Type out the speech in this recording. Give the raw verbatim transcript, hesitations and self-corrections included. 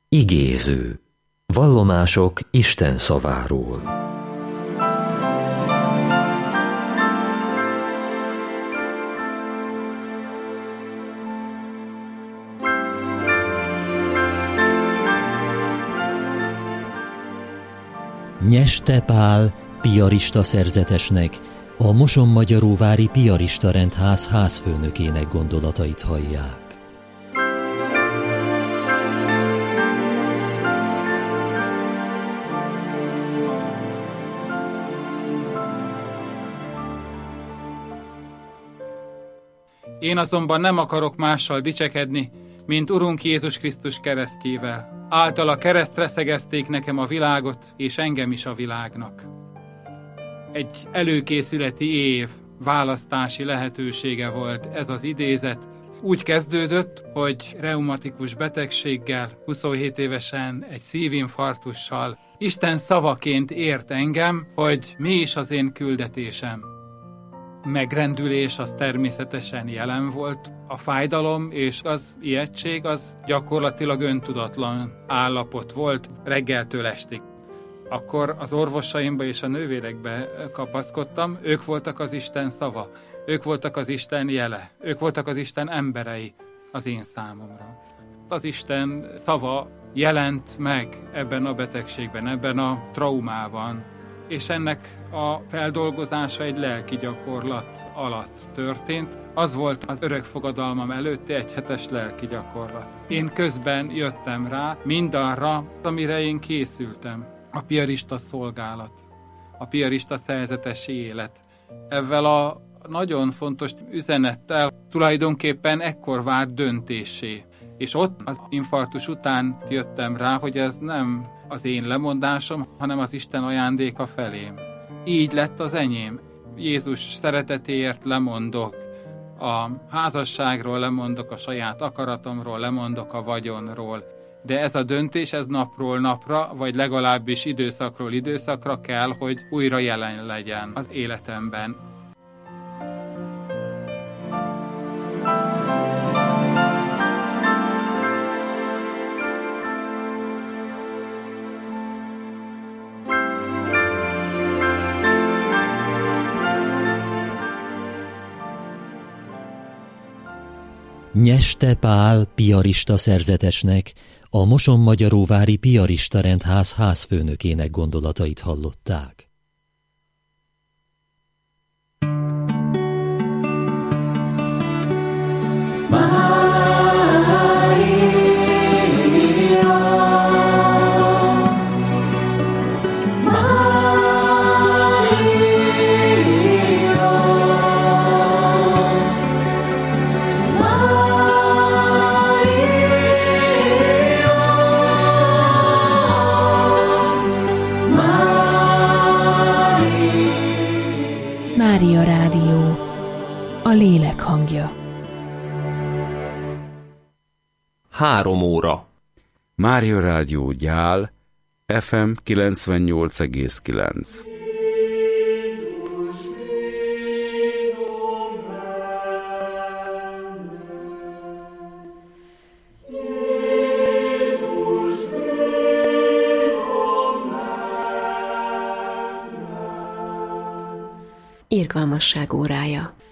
Igéző. Vallomások Isten szaváról. Nyeste Pál piarista szerzetesnek, a Mosonmagyaróvári Piarista Rendház házfőnökének gondolatait hallják. Én azonban nem akarok mással dicsekedni, mint Urunk Jézus Krisztus keresztjével. Általa keresztre szegezték nekem a világot, és engem is a világnak. Egy előkészületi év választási lehetősége volt ez az idézet. Úgy kezdődött, hogy reumatikus betegséggel, huszonhét évesen egy szívinfarktussal Isten szavaként ért engem, hogy mi is az én küldetésem. Megrendülés az természetesen jelen volt. A fájdalom és az ijegység az gyakorlatilag öntudatlan állapot volt reggeltől estig. Akkor az orvosaimba és a nővérekbe kapaszkodtam, ők voltak az Isten szava, ők voltak az Isten jele, ők voltak az Isten emberei az én számomra. Az Isten szava jelent meg ebben a betegségben, ebben a traumában, és ennek a feldolgozása egy lelki gyakorlat alatt történt. Az volt az örökfogadalmam előtti egy hetes lelki gyakorlat. Én közben jöttem rá mindarra, amire én készültem. A piarista szolgálat, a piarista szerzetesi élet. Ezzel a nagyon fontos üzenettel tulajdonképpen ekkor várt döntésé. És ott az infarktus után jöttem rá, hogy ez nem az én lemondásom, hanem az Isten ajándéka felém. Így lett az enyém. Jézus szeretetéért lemondok, a házasságról lemondok, a saját akaratomról lemondok, a vagyonról. De ez a döntés, ez napról napra, vagy legalábbis időszakról időszakra kell, hogy újra jelen legyen az életemben. Nyeste Pál piarista szerzetesnek, a Mosonmagyaróvári Piarista Rendház házfőnökének gondolatait hallották. Mária Rádió, a lélek hangja. Három óra. Mária Rádió Gyál, ef em kilencvennyolc egész kilenc. Irgalmasság órája.